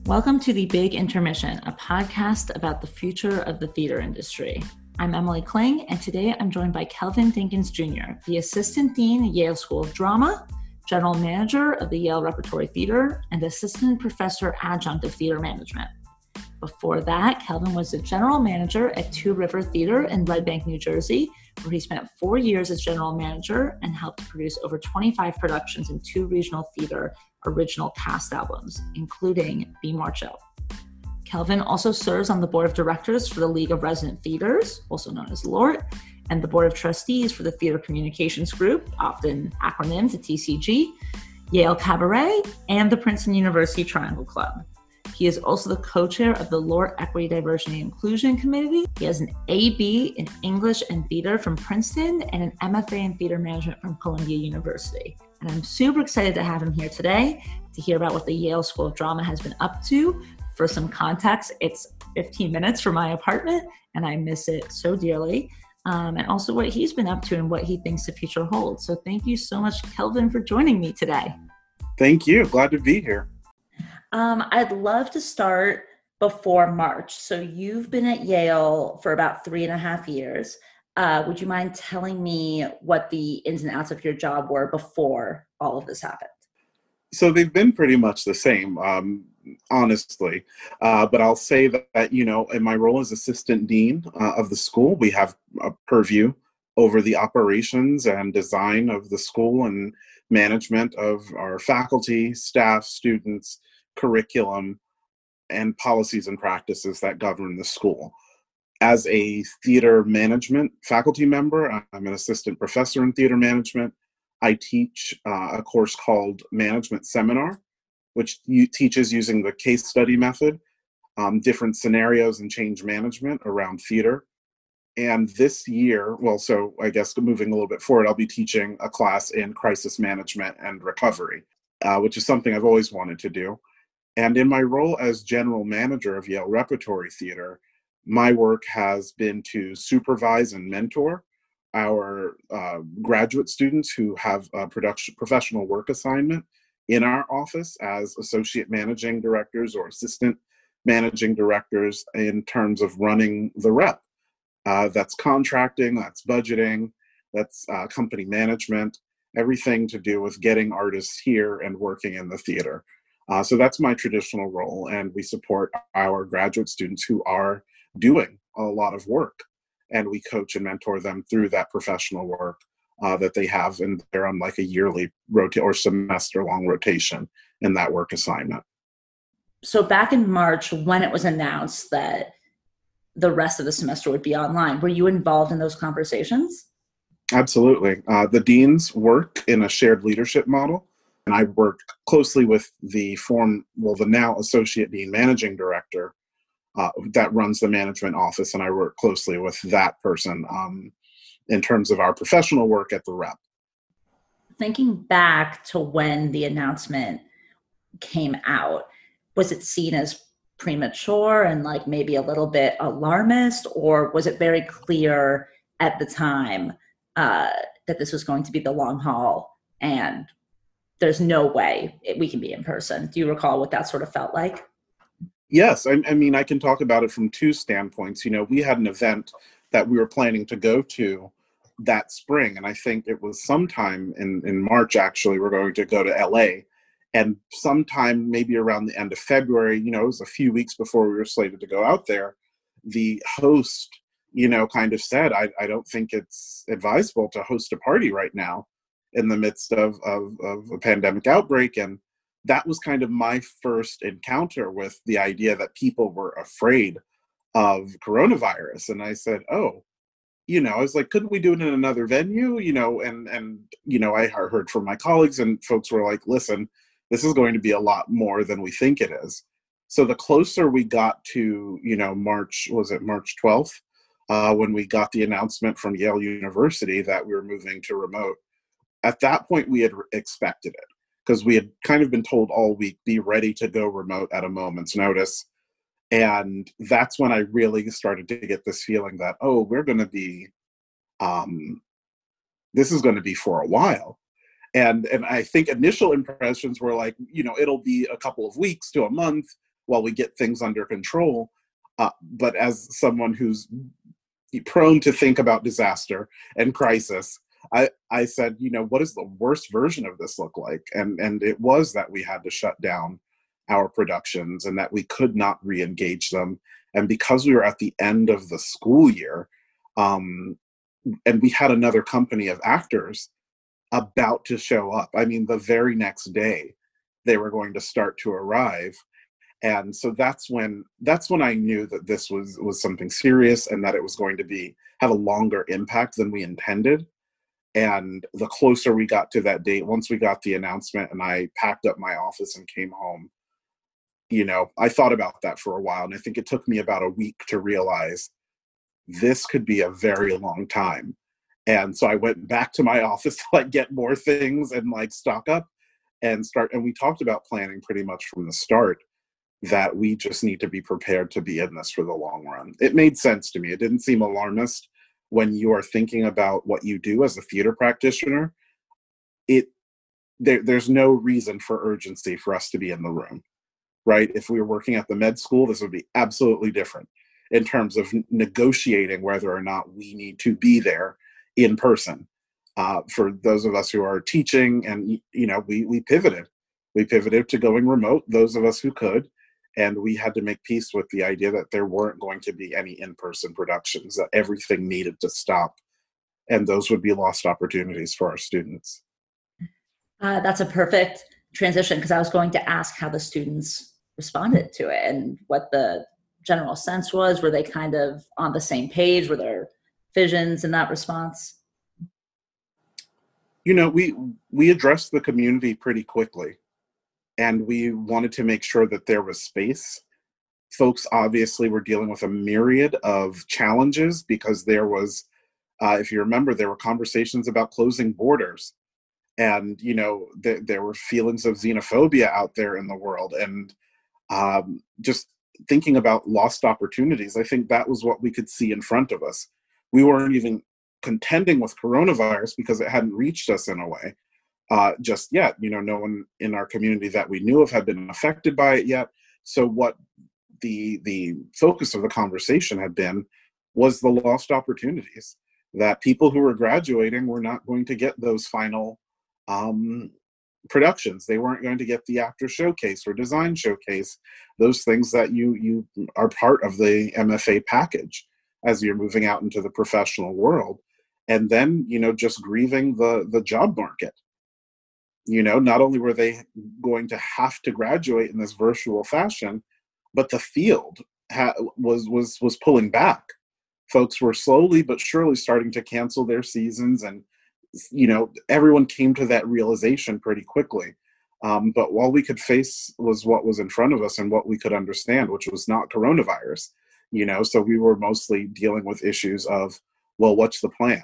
Welcome to The Big Intermission, a podcast about the future of the theater industry. I'm Emily Kling, and today I'm joined by Kelvin Dinkins Jr., the Assistant Dean at Yale School of Drama, General Manager of the Yale Repertory Theater, and Assistant Professor Adjunct of Theater Management. Before that, Kelvin was the General Manager at Two River Theater in Red Bank, New Jersey, where he spent 4 years as General Manager and helped produce over 25 productions in two regional theater original cast albums, including Be More Chill. Kelvin also serves on the Board of Directors for the League of Resident Theaters, also known as LORT, and the Board of Trustees for the Theater Communications Group, often acronymed to TCG, Yale Cabaret, and the Princeton University Triangle Club. He is also the co-chair of the LORT Equity, Diversity, and Inclusion Committee. He has an AB in English and Theater from Princeton and an MFA in Theater Management from Columbia University. And I'm super excited to have him here today to hear about what the Yale School of Drama has been up to. For some context, it's 15 minutes from my apartment, and I miss it so dearly. And also what he's been up to and what he thinks the future holds. So thank you so much, Kelvin, for joining me today. Thank you. Glad to be here. I'd love to start before March. So you've been at Yale for about 3.5 years. Would you mind telling me what the ins and outs of your job were before all of this happened? So they've been pretty much the same, honestly. But I'll say that, in my role as assistant dean of the school, we have a purview over the operations and design of the school and management of our faculty, staff, students, curriculum, and policies and practices that govern the school. As a theater management faculty member, I'm an assistant professor in theater management. I teach a course called Management Seminar, which teaches using the case study method, different scenarios and change management around theater. And this year, so I guess moving a little bit forward, I'll be teaching a class in crisis management and recovery, which is something I've always wanted to do. And in my role as general manager of Yale Repertory Theater, my work has been to supervise and mentor our graduate students who have a professional work assignment in our office as associate managing directors or assistant managing directors in terms of running the rep. That's contracting, that's budgeting, that's company management, everything to do with getting artists here and working in the theater. So that's my traditional role, and we support our graduate students who are doing a lot of work, and we coach and mentor them through that professional work that they have, and they're on like a yearly or semester-long rotation in that work assignment. So back in March, when it was announced that the rest of the semester would be online, were you involved in those conversations? Absolutely. The deans work in a shared leadership model, and I work closely with the now associate dean managing director that runs the management office, and I work closely with that person in terms of our professional work at the rep. Thinking back to when the announcement came out, was it seen as premature and like maybe a little bit alarmist, or was it very clear at the time that this was going to be the long haul and there's no way we can be in person? Do you recall what that sort of felt like? Yes. I mean, I can talk about it from two standpoints. We had an event that we were planning to go to that spring, and I think it was sometime in March, actually, we're going to go to LA. And sometime maybe around the end of February, it was a few weeks before we were slated to go out there, the host, kind of said, I don't think it's advisable to host a party right now in the midst of a pandemic outbreak. And that was kind of my first encounter with the idea that people were afraid of coronavirus. And I said, I was like, couldn't we do it in another venue? I heard from my colleagues, and folks were like, listen, this is going to be a lot more than we think it is. So the closer we got to, March 12th, when we got the announcement from Yale University that we were moving to remote, at that point we had expected it, because we had kind of been told all week, be ready to go remote at a moment's notice. And that's when I really started to get this feeling that, we're going to be, this is going to be for a while. And I think initial impressions were like, it'll be a couple of weeks to a month, while we get things under control. But as someone who's prone to think about disaster and crisis, I said, what does the worst version of this look like? And it was that we had to shut down our productions and that we could not re-engage them. And because we were at the end of the school year, and we had another company of actors about to show up. I mean, the very next day, they were going to start to arrive. And so that's when I knew that this was something serious and that it was going to have a longer impact than we intended. And the closer we got to that date, once we got the announcement and I packed up my office and came home, I thought about that for a while. And I think it took me about a week to realize this could be a very long time. And so I went back to my office to get more things and stock up and start. And we talked about planning pretty much from the start, that we just need to be prepared to be in this for the long run. It made sense to me. It didn't seem alarmist when you are thinking about what you do as a theater practitioner. There's no reason for urgency for us to be in the room, right? If we were working at the med school, this would be absolutely different in terms of negotiating whether or not we need to be there in person. For those of us who are teaching, and we pivoted. We pivoted to going remote, those of us who could, and we had to make peace with the idea that there weren't going to be any in-person productions, that everything needed to stop, and those would be lost opportunities for our students. That's a perfect transition, because I was going to ask how the students responded to it and what the general sense was. Were they kind of on the same page? Were there visions in that response? We addressed the community pretty quickly, and we wanted to make sure that there was space. Folks obviously were dealing with a myriad of challenges because there was, if you remember, there were conversations about closing borders, and there were feelings of xenophobia out there in the world, and just thinking about lost opportunities. I think that was what we could see in front of us. We weren't even contending with coronavirus because it hadn't reached us in a way just yet. No one in our community that we knew of had been affected by it yet. So what the focus of the conversation had been was the lost opportunities, that people who were graduating were not going to get those final productions. They weren't going to get the actor showcase or design showcase, those things that you are part of the MFA package as you're moving out into the professional world. And then, just grieving the job market. Not only were they going to have to graduate in this virtual fashion, but the field was pulling back. Folks were slowly but surely starting to cancel their seasons, and everyone came to that realization pretty quickly. But all we could face was what was in front of us and what we could understand, which was not coronavirus. So we were mostly dealing with issues of, well, what's the plan?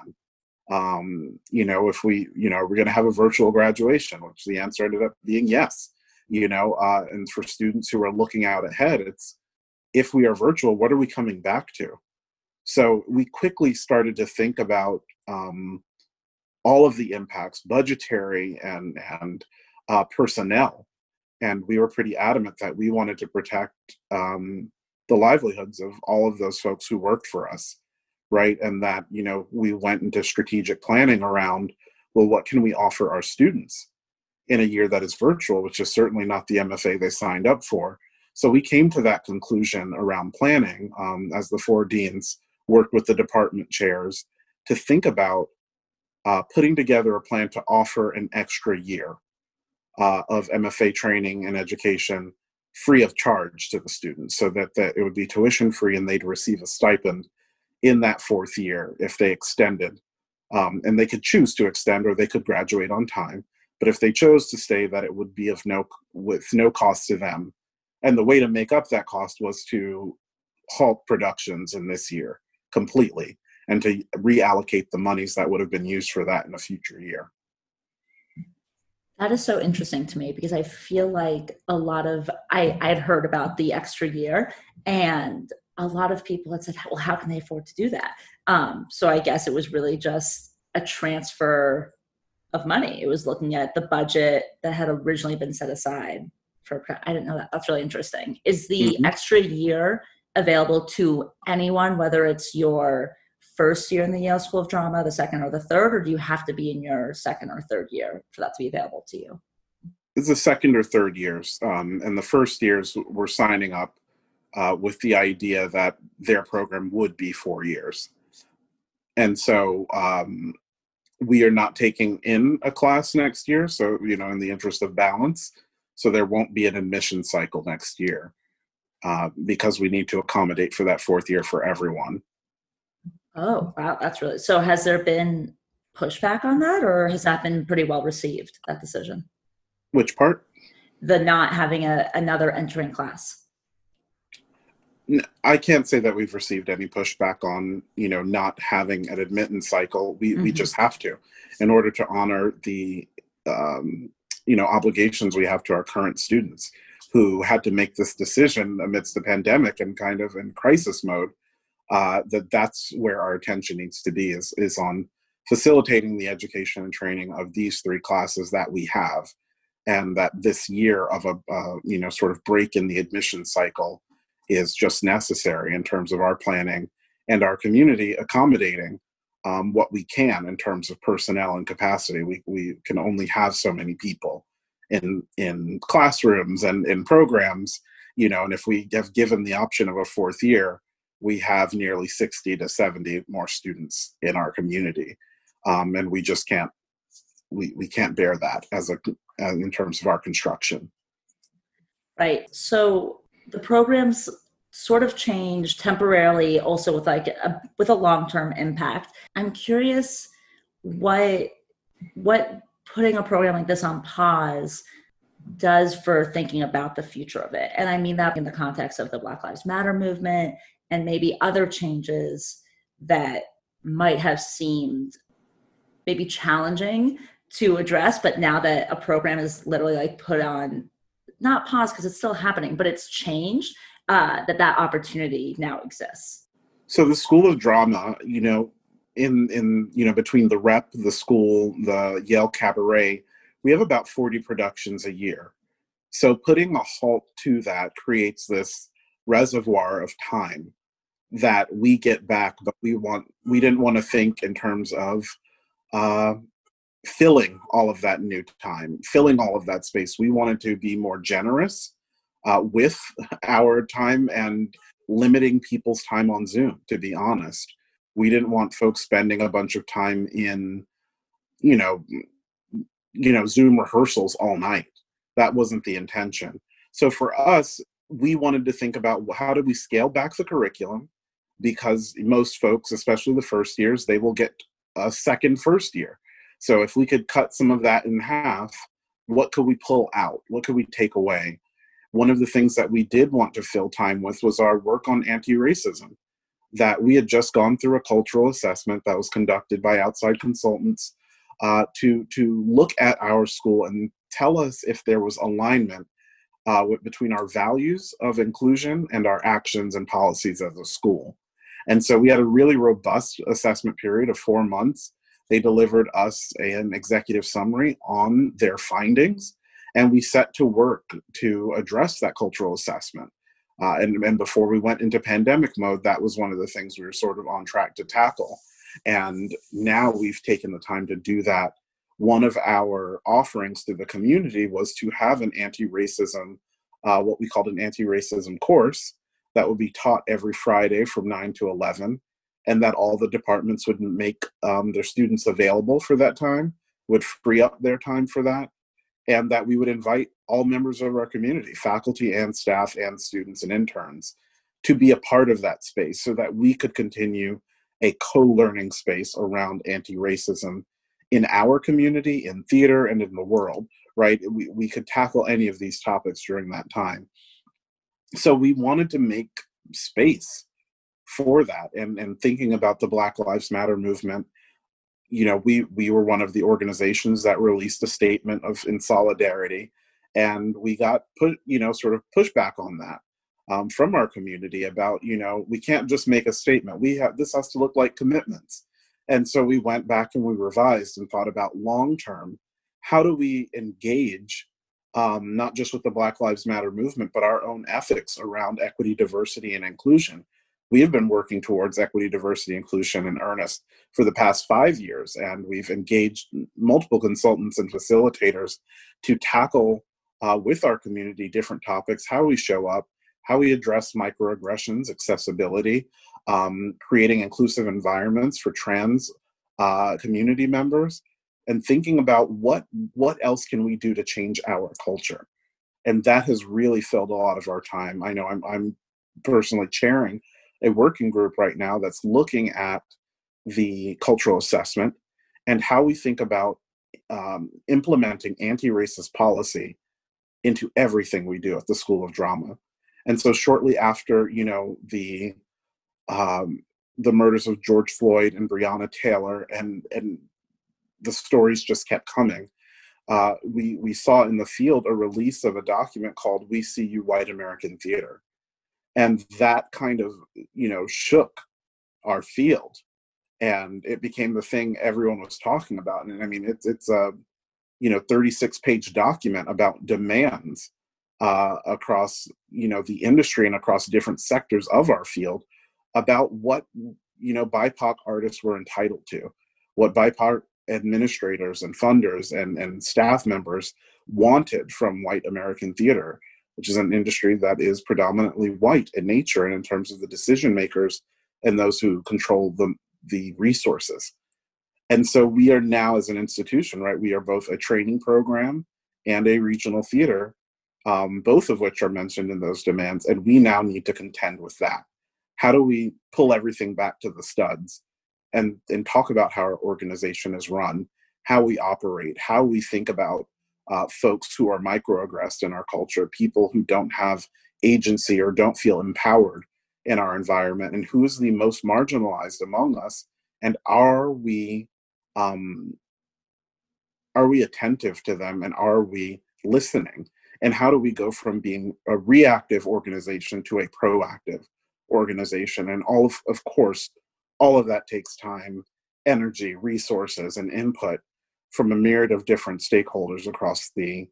If we're going to have a virtual graduation, which the answer ended up being yes. And for students who are looking out ahead, it's, if we are virtual, what are we coming back to? So we quickly started to think about all of the impacts, budgetary and personnel. And we were pretty adamant that we wanted to protect the livelihoods of all of those folks who worked for us, right? And that, we went into strategic planning around, well, what can we offer our students in a year that is virtual, which is certainly not the MFA they signed up for. So we came to that conclusion around planning as the 4 deans worked with the department chairs to think about putting together a plan to offer an extra year of MFA training and education free of charge to the students, so that it would be tuition free and they'd receive a stipend in that 4th year if they extended. And they could choose to extend, or they could graduate on time. But if they chose to stay, that it would be with no cost to them. And the way to make up that cost was to halt productions in this year completely, and to reallocate the monies that would have been used for that in a future year. That is so interesting to me, because I feel like I had heard about the extra year, and a lot of people had said, well, how can they afford to do that? So I guess it was really just a transfer of money. It was looking at the budget that had originally been set aside I didn't know that. That's really interesting. Is the Mhm. extra year available to anyone, whether it's your first year in the Yale School of Drama, the second or the third, or do you have to be in your second or third year for that to be available to you? It's the second or third years, and the first years we're signing up with the idea that their program would be 4 years. And so we are not taking in a class next year. So, in the interest of balance, so there won't be an admission cycle next year because we need to accommodate for that fourth year for everyone. Oh, wow. That's really, so has there been pushback on that, or has that been pretty well received, that decision? Which part? The not having another entering class. I can't say that we've received any pushback on, not having an admittance cycle. We just have to, in order to honor the, obligations we have to our current students who had to make this decision amidst the pandemic and kind of in crisis mode. That's where our attention needs to be is on facilitating the education and training of these three classes that we have, and that this year of a sort of break in the admission cycle is just necessary in terms of our planning and our community accommodating what we can in terms of personnel and capacity. We can only have so many people in classrooms and in programs, and if we have given the option of a fourth year, we have nearly 60 to 70 more students in our community. And we just can't, we can't bear that in terms of our construction. Right. So the programs sort of changed temporarily, also with with a long-term impact. I'm curious what putting a program like this on pause does for thinking about the future of it. And I mean that in the context of the Black Lives Matter movement and maybe other changes that might have seemed maybe challenging to address, but now that a program is literally like put on, not pause because it's still happening, but it's changed, that opportunity now exists. So the School of Drama, in between the Rep, the school, the Yale Cabaret, we have about 40 productions a year. So putting a halt to that creates this reservoir of time that we get back, but we didn't want to think in terms of filling all of that new time, filling all of that space. We wanted to be more generous with our time and limiting people's time on Zoom, to be honest. We didn't want folks spending a bunch of time in, Zoom rehearsals all night. That wasn't the intention. So for us, we wanted to think about how do we scale back the curriculum, because most folks, especially the first years, they will get a second first year. So if we could cut some of that in half, what could we pull out? What could we take away? One of the things that we did want to fill time with was our work on anti-racism, that we had just gone through a cultural assessment that was conducted by outside consultants to look at our school and tell us if there was alignment between our values of inclusion and our actions and policies as a school. And so we had a really robust assessment period of 4 months. They delivered us an executive summary on their findings, and we set to work to address that cultural assessment. And before we went into pandemic mode, that was one of the things we were sort of on track to tackle. And now we've taken the time to do that. One of our offerings to the community was to have an anti-racism, what we called an anti-racism course that would be taught every Friday from 9 to 11, and that all the departments would make their students available for that time, would free up their time for that, and that we would invite all members of our community, faculty and staff and students and interns, to be a part of that space so that we could continue a co-learning space around anti-racism in our community, in theater, and in the world, right? We could tackle any of these topics during that time. So we wanted to make space for that. And thinking about the Black Lives Matter movement, we were one of the organizations that released a statement in solidarity, and we got sort of pushback on that from our community about, we can't just make a statement. This has to look like commitments. And so we went back and we revised and thought about long term, how do we engage not just with the Black Lives Matter movement, but our own ethics around equity, diversity, and inclusion. We have been working towards equity, diversity, inclusion in earnest for the past 5 years, and we've engaged multiple consultants and facilitators to tackle with our community different topics: how we show up, how we address microaggressions, accessibility, creating inclusive environments for trans community members, and thinking about what else can we do to change our culture. And that has really filled a lot of our time. I know I'm personally chairing a working group right now that's looking at the cultural assessment and how we think about implementing anti-racist policy into everything we do at the School of Drama. And so shortly after, the murders of George Floyd and Breonna Taylor, and the stories just kept coming, we saw in the field a release of a document called "We See You, White American Theater." And that kind of, shook our field. And it became the thing everyone was talking about. And I mean, it's a, 36-page document about demands across, the industry and across different sectors of our field about what, BIPOC artists were entitled to, what BIPOC administrators and funders and staff members wanted from white American theater, which is an industry that is predominantly white in nature and in terms of the decision makers and those who control the resources. And so we are now, as an institution, right, we are both a training program and a regional theater, both of which are mentioned in those demands, and we now need to contend with that. How do we pull everything back to the studs and talk about how our organization is run, how we operate, how we think about folks who are microaggressed in our culture, people who don't have agency or don't feel empowered in our environment, and who is the most marginalized among us, and are we attentive to them, and are we listening? And how do we go from being a reactive organization to a proactive organization? And of course, all of that takes time, energy, resources, and input from a myriad of different stakeholders across the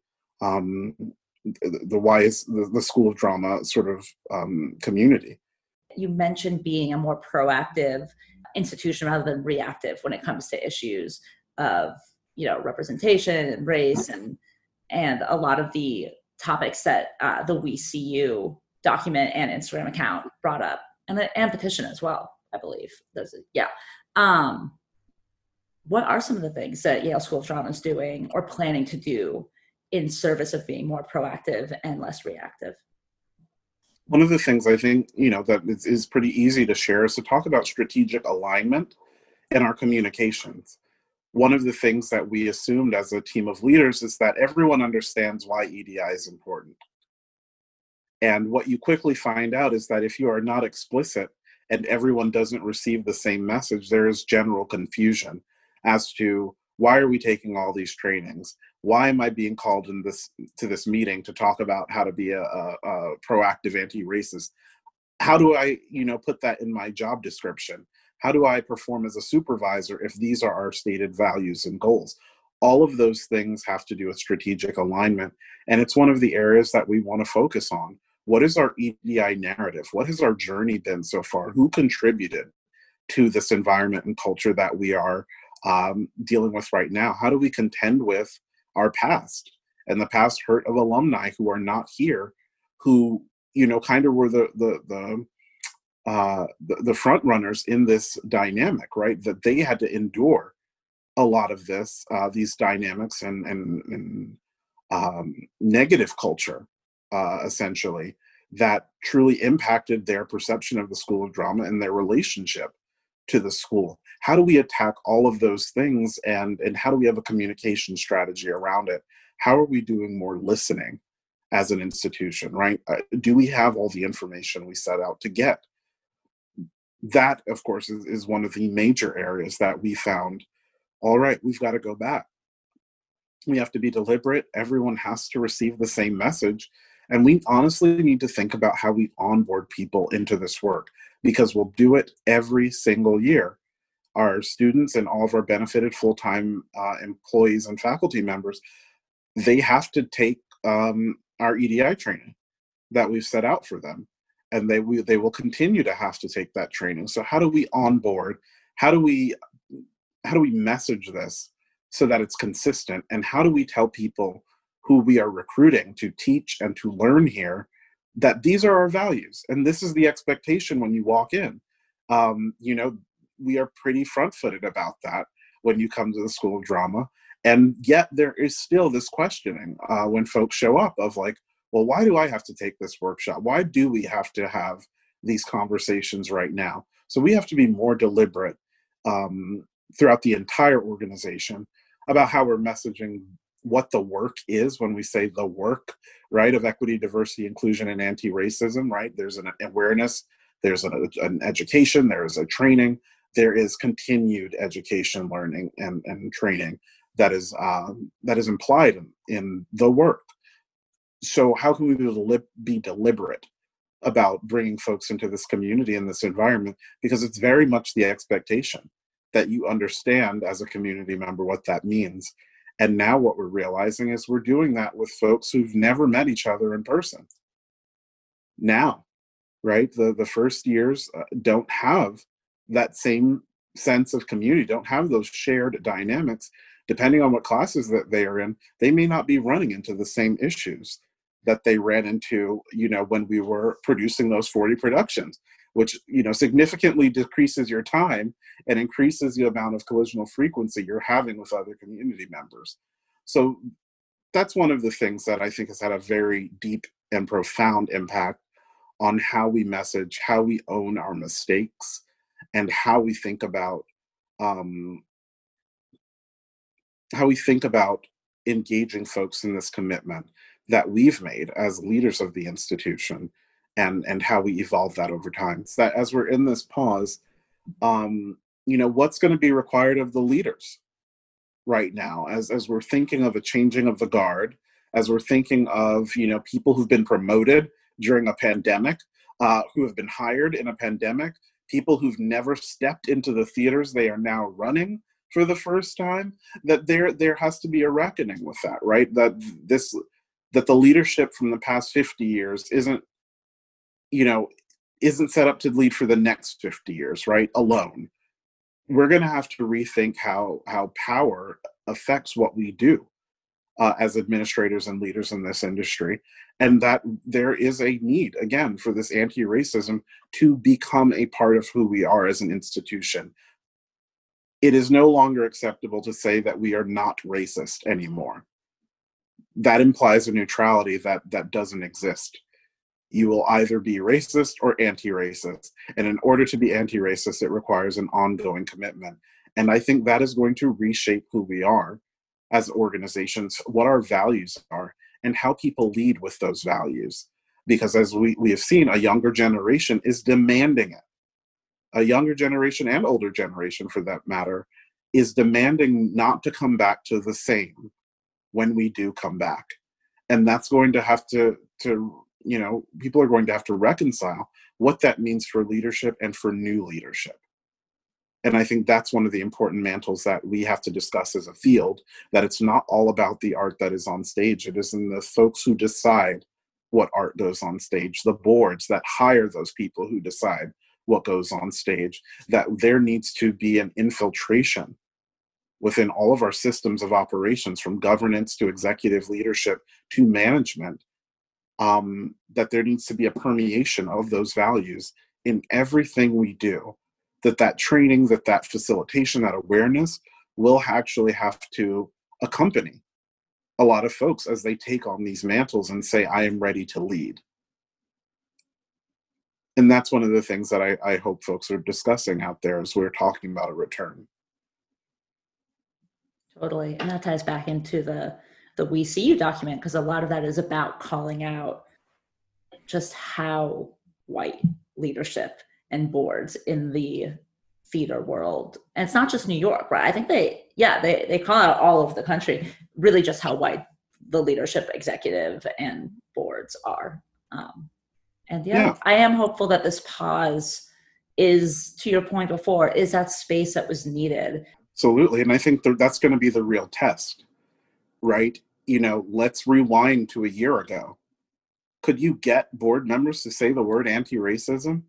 School of Drama sort of community. You mentioned being a more proactive institution rather than reactive when it comes to issues of, representation and race and a lot of the topics that the We See You document and Instagram account brought up, and petition as well, I believe. What are some of the things that Yale School of Drama is doing or planning to do in service of being more proactive and less reactive? One of the things I think, that is pretty easy to share is to talk about strategic alignment in our communications. One of the things that we assumed as a team of leaders is that everyone understands why EDI is important. And what you quickly find out is that if you are not explicit and everyone doesn't receive the same message, there is general confusion as to why are we taking all these trainings? Why am I being called to this meeting to talk about how to be a proactive anti-racist? How do I, put that in my job description? How do I perform as a supervisor if these are our stated values and goals? All of those things have to do with strategic alignment. And it's one of the areas that we want to focus on. What is our EDI narrative? What has our journey been so far? Who contributed to this environment and culture that we are dealing with right now? How do we contend with our past and the past hurt of alumni who are not here, who, kind of were the front runners in this dynamic, right? That they had to endure a lot of these dynamics and negative culture, essentially, that truly impacted their perception of the School of Drama and their relationship to the school. How do we attack all of those things, and how do we have a communication strategy around it? How are we doing more listening as an institution, right? Do we have all the information we set out to get? That, of course, is one of the major areas that we found, all right, we've got to go back. We have to be deliberate. Everyone has to receive the same message. And we honestly need to think about how we onboard people into this work, because we'll do it every single year. Our students and all of our benefited full-time employees and faculty members, they have to take our EDI training that we've set out for them, and they will continue to have to take that training. So how do we onboard? How do we message this so that it's consistent? And how do we tell people who we are recruiting to teach and to learn here that these are our values and this is the expectation when you walk in? We are pretty front-footed about that when you come to the School of Drama. And yet there is still this questioning when folks show up of like, well, why do I have to take this workshop? Why do we have to have these conversations right now? So we have to be more deliberate throughout the entire organization about how we're messaging what the work is when we say the work, right, of equity, diversity, inclusion, and anti-racism, right? There's an awareness, there's an education, there is a training, there is continued education, learning, and training that is implied in the work. So how can we be deliberate about bringing folks into this community and this environment? Because it's very much the expectation that you understand as a community member what that means. And now what we're realizing is we're doing that with folks who've never met each other in person. Now, right? The first years don't have that same sense of community, don't have those shared dynamics. Depending on what classes that they are in, they may not be running into the same issues that they ran into, when we were producing those 40 productions, which, significantly decreases your time and increases the amount of collisional frequency you're having with other community members. So that's one of the things that I think has had a very deep and profound impact on how we message, how we own our mistakes, and how we think about engaging folks in this commitment that we've made as leaders of the institution, and how we evolve that over time. So that as we're in this pause, what's going to be required of the leaders right now, as we're thinking of a changing of the guard, as we're thinking of, people who've been promoted during a pandemic, who have been hired in a pandemic, people who've never stepped into the theaters they are now running for the first time, that there has to be a reckoning with that, right? That the leadership from the past 50 years isn't set up to lead for the next 50 years, right? Alone. We're going to have to rethink how power affects what we do as administrators and leaders in this industry. And that there is a need, again, for this anti-racism to become a part of who we are as an institution. It is no longer acceptable to say that we are not racist anymore. That implies a neutrality that doesn't exist. You will either be racist or anti-racist. And in order to be anti-racist, it requires an ongoing commitment. And I think that is going to reshape who we are as organizations, what our values are, and how people lead with those values. Because as we have seen, a younger generation is demanding it. A younger generation and older generation, for that matter, is demanding not to come back to the same when we do come back. And that's going to have to people are going to have to reconcile what that means for leadership and for new leadership. And I think that's one of the important mantles that we have to discuss as a field, that it's not all about the art that is on stage. It is in the folks who decide what art goes on stage, the boards that hire those people who decide what goes on stage, that there needs to be an infiltration within all of our systems of operations, from governance to executive leadership to management, that there needs to be a permeation of those values in everything we do, that training, that facilitation, that awareness will actually have to accompany a lot of folks as they take on these mantles and say, I am ready to lead. And that's one of the things that I hope folks are discussing out there as we're talking about a return. Totally. And that ties back into the We See You document, because a lot of that is about calling out just how white leadership and boards in the theater world, and it's not just New York, right? I think they call out all over the country, really just how white the leadership, executive, and boards are. I am hopeful that this pause is, to your point before, is that space that was needed. Absolutely. And I think that's going to be the real test, right? let's rewind to a year ago. Could you get board members to say the word anti-racism?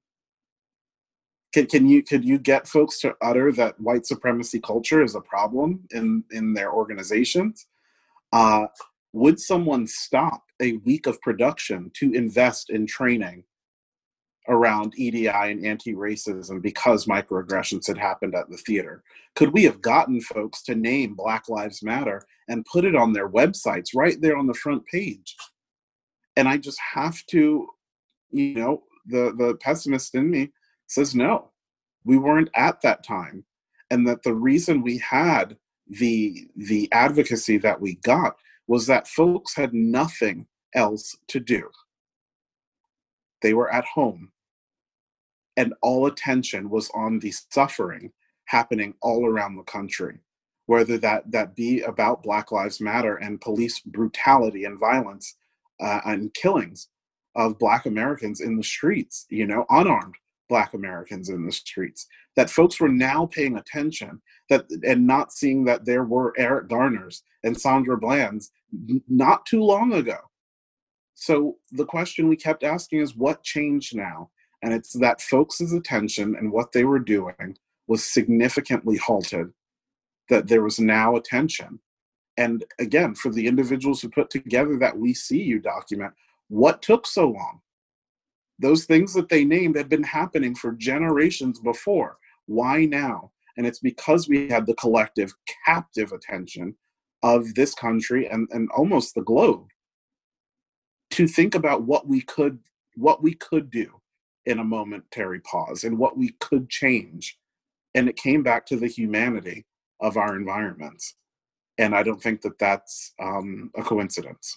Could you get folks to utter that white supremacy culture is a problem in their organizations? Would someone stop a week of production to invest in training around EDI and anti-racism because microaggressions had happened at the theater? Could we have gotten folks to name Black Lives Matter and put it on their websites right there on the front page? And I just have to, the pessimist in me says no, we weren't at that time. And that the reason we had the advocacy that we got was that folks had nothing else to do. They were at home, and all attention was on the suffering happening all around the country, whether that be about Black Lives Matter and police brutality and violence and killings of Black Americans in the streets, unarmed Black Americans in the streets, that folks were now paying attention and not seeing that there were Eric Garners and Sandra Bland's not too long ago. So the question we kept asking is, what changed now? And it's that folks' attention and what they were doing was significantly halted, that there was now attention. And again, for the individuals who put together that We See You document, what took so long? Those things that they named had been happening for generations before. Why now? And it's because we had the collective captive attention of this country and almost the globe to think about what we could do in a momentary pause and what we could change. And it came back to the humanity of our environments. And I don't think that that's a coincidence.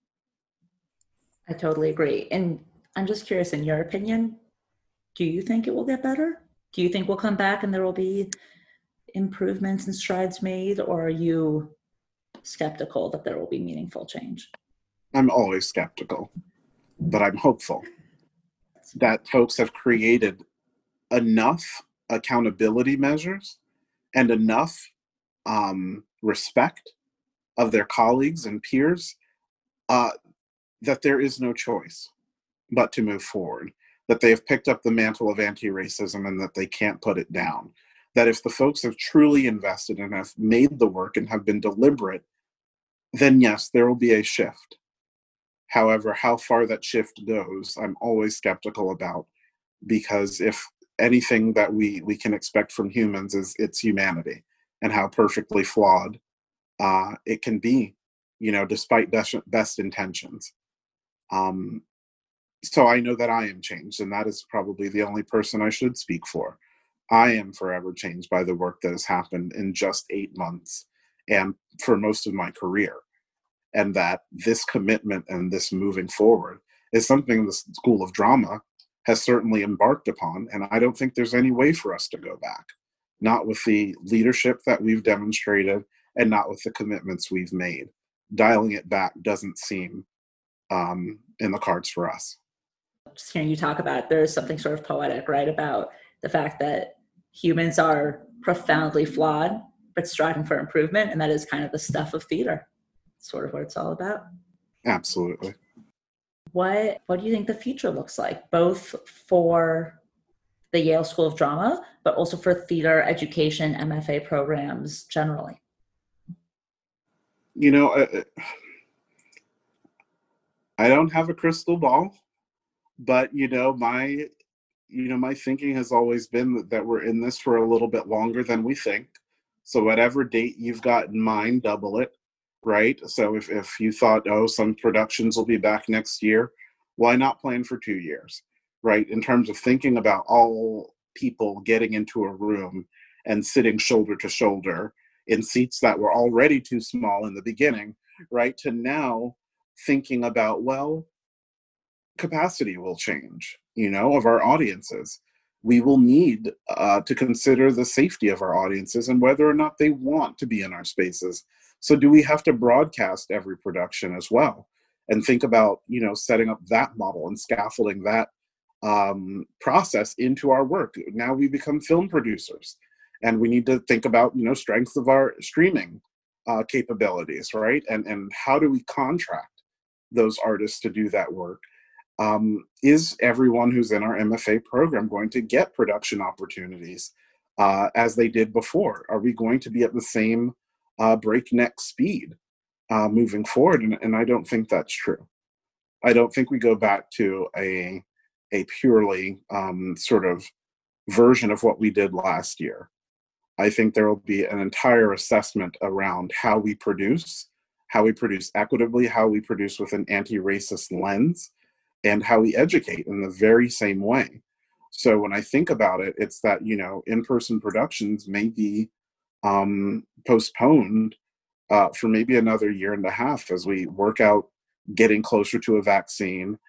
I totally agree. And I'm just curious, in your opinion, do you think it will get better? Do you think we'll come back and there will be improvements and strides made, or are you skeptical that there will be meaningful change? I'm always skeptical, but I'm hopeful that folks have created enough accountability measures and enough respect of their colleagues and peers that there is no choice but to move forward, that they have picked up the mantle of anti-racism and that they can't put it down. That if the folks have truly invested and have made the work and have been deliberate, then yes, there will be a shift. However, how far that shift goes, I'm always skeptical about, because if anything that we can expect from humans is its humanity and how perfectly flawed it can be, despite best intentions. So I know that I am changed, and that is probably the only person I should speak for. I am forever changed by the work that has happened in just 8 months and for most of my career. And that this commitment and this moving forward is something the School of Drama has certainly embarked upon. And I don't think there's any way for us to go back, not with the leadership that we've demonstrated and not with the commitments we've made. Dialing it back doesn't seem in the cards for us. Just hearing you talk about it, there's something sort of poetic, right, about the fact that humans are profoundly flawed, but striving for improvement. And that is kind of the stuff of theater. Sort of what it's all about. Absolutely. What do you think the future looks like, both for the Yale School of Drama, but also for theater education, MFA programs generally? I don't have a crystal ball, but my thinking has always been that we're in this for a little bit longer than we think. So whatever date you've got in mind, double it. Right? So if you thought, some productions will be back next year, why not plan for 2 years, right? In terms of thinking about all people getting into a room and sitting shoulder to shoulder in seats that were already too small in the beginning, right? To now thinking about, capacity will change, of our audiences. We will need to consider the safety of our audiences and whether or not they want to be in our spaces. So do we have to broadcast every production as well? And think about, setting up that model and scaffolding that process into our work. Now we become film producers, and we need to think about, strengths of our streaming capabilities, right? And how do we contract those artists to do that work? Is everyone who's in our MFA program going to get production opportunities as they did before? Are we going to be at the same breakneck speed moving forward? And I don't think that's true. I don't think we go back to a purely sort of version of what we did last year. I think there will be an entire assessment around how we produce equitably, how we produce with an anti-racist lens, and how we educate in the very same way. So when I think about it, it's that, in-person productions may be postponed for maybe another year and a half as we work out getting closer to a vaccine,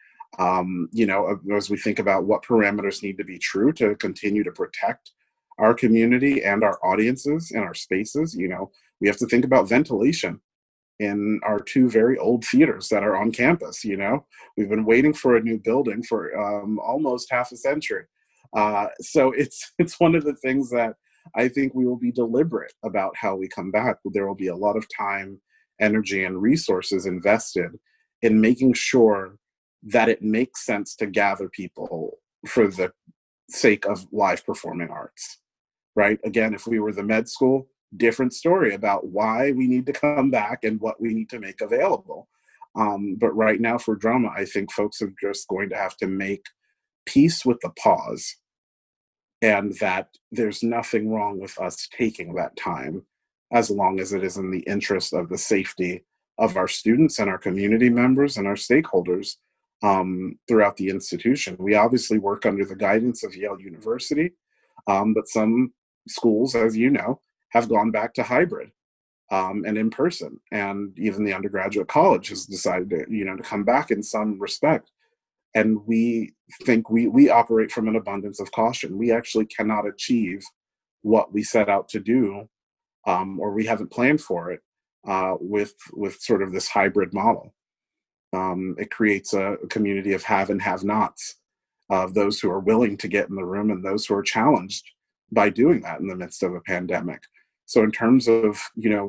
as we think about what parameters need to be true to continue to protect our community and our audiences and our spaces. We have to think about ventilation in our two very old theaters that are on campus. We've been waiting for a new building for almost half a century. So it's one of the things that I think we will be deliberate about how we come back. There will be a lot of time, energy, and resources invested in making sure that it makes sense to gather people for the sake of live performing arts, right? Again, if we were the med school, different story about why we need to come back and what we need to make available. But right now for drama, I think folks are just going to have to make peace with the pause, and that there's nothing wrong with us taking that time as long as it is in the interest of the safety of our students and our community members and our stakeholders throughout the institution. We obviously work under the guidance of Yale University, but some schools, as you know, have gone back to hybrid and in person, and even the undergraduate college has decided to come back in some respect. And we think we operate from an abundance of caution. We actually cannot achieve what we set out to do, or we haven't planned for it with sort of this hybrid model. It creates a community of have and have-nots, of those who are willing to get in the room and those who are challenged by doing that in the midst of a pandemic. So in terms of,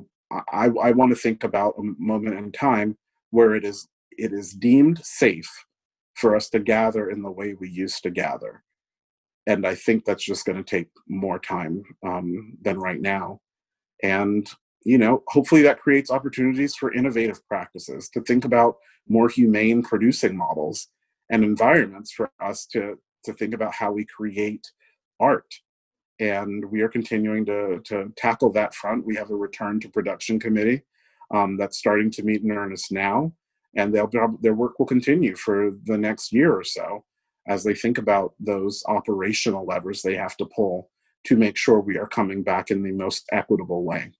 I want to think about a moment in time where it is deemed safe for us to gather in the way we used to gather. And I think that's just going to take more time than right now. And, hopefully that creates opportunities for innovative practices, to think about more humane producing models and environments for us to think about how we create art. And we are continuing to tackle that front. We have a return to production committee that's starting to meet in earnest now. And their work will continue for the next year or so as they think about those operational levers they have to pull to make sure we are coming back in the most equitable way.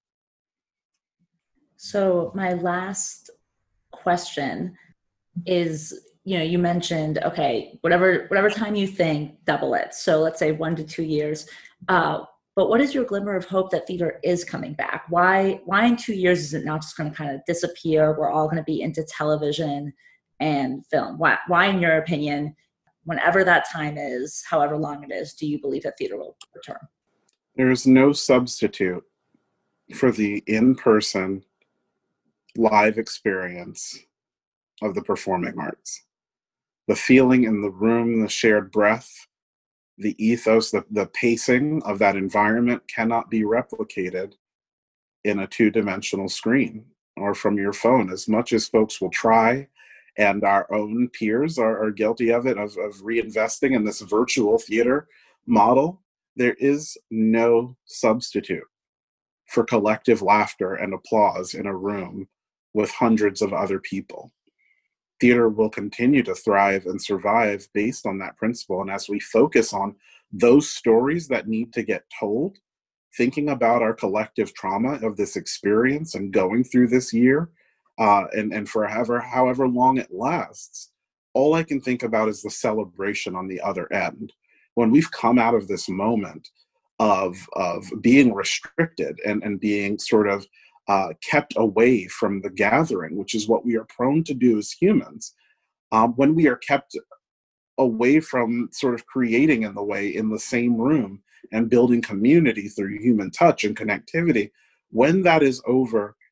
So my last question is, you mentioned, okay, whatever time you think, double it. So let's say 1 to 2 years. But what is your glimmer of hope that theater is coming back? Why in 2 years is it not just going to kind of disappear? We're all going to be into television and film. Why, in your opinion, whenever that time is, however long it is, do you believe that theater will return? There is no substitute for the in-person live experience of the performing arts. The feeling in the room, the shared breath, the ethos, the pacing of that environment cannot be replicated in a two-dimensional screen or from your phone. As much as folks will try, and our own peers are guilty of it, of reinvesting in this virtual theater model, there is no substitute for collective laughter and applause in a room with hundreds of other people. Theater will continue to thrive and survive based on that principle. And as we focus on those stories that need to get told, thinking about our collective trauma of this experience and going through this year, and for however long it lasts, all I can think about is the celebration on the other end. When we've come out of this moment of being restricted and being sort of kept away from the gathering, which is what we are prone to do as humans. When we are kept away from sort of creating in the same room and building community through human touch and connectivity, when that is over,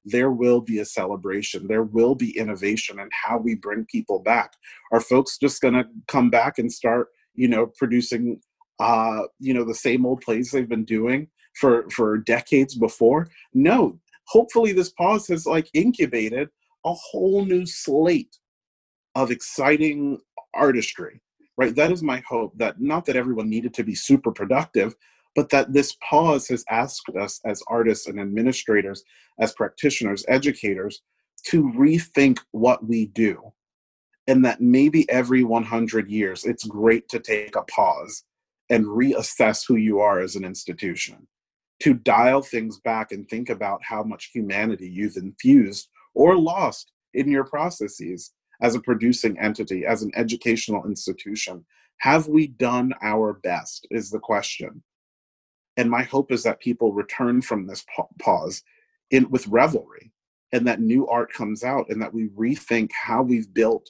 there will be a celebration. There will be innovation in how we bring people back. Are folks just going to come back and start, producing, the same old plays they've been doing for decades before? No. Hopefully this pause has incubated a whole new slate of exciting artistry, right? That is my hope, that not that everyone needed to be super productive, but that this pause has asked us as artists and administrators, as practitioners, educators, to rethink what we do. And that maybe every 100 years, it's great to take a pause and reassess who you are as an institution, to dial things back and think about how much humanity you've infused or lost in your processes as a producing entity, as an educational institution. Have we done our best is the question. And my hope is that people return from this pause with revelry, and that new art comes out, and that we rethink how we've built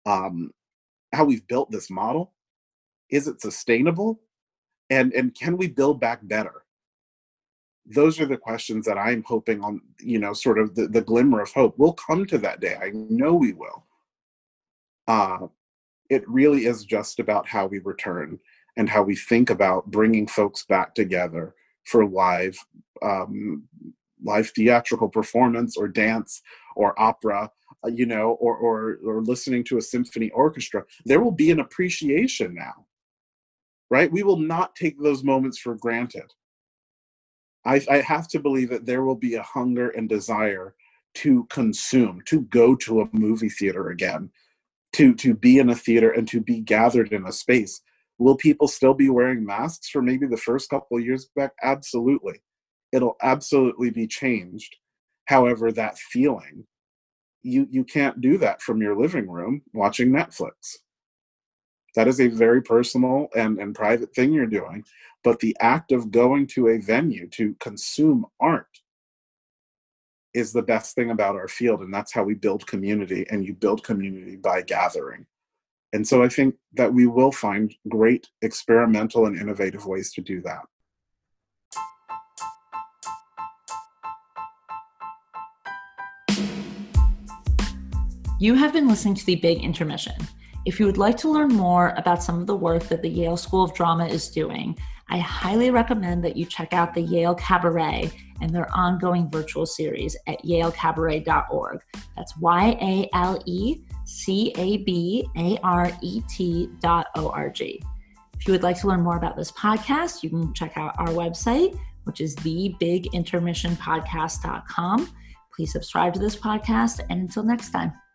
this model. Is it sustainable? And can we build back better? Those are the questions that I'm hoping on, sort of the glimmer of hope. We'll come to that day. I know we will. It really is just about how we return and how we think about bringing folks back together for live theatrical performance or dance or opera, or listening to a symphony orchestra. There will be an appreciation now, right? We will not take those moments for granted. I have to believe that there will be a hunger and desire to consume, to go to a movie theater again, to be in a theater and to be gathered in a space. Will people still be wearing masks for maybe the first couple of years back? Absolutely. It'll absolutely be changed. However, that feeling, you can't do that from your living room watching Netflix. That is a very personal and private thing you're doing. But the act of going to a venue to consume art is the best thing about our field. And that's how we build community. And you build community by gathering. And so I think that we will find great experimental and innovative ways to do that. You have been listening to The Big Intermission. If you would like to learn more about some of the work that the Yale School of Drama is doing, I highly recommend that you check out the Yale Cabaret and their ongoing virtual series at yalecabaret.org. That's YALECABARET.org. If you would like to learn more about this podcast, you can check out our website, which is thebigintermissionpodcast.com. Please subscribe to this podcast, and until next time.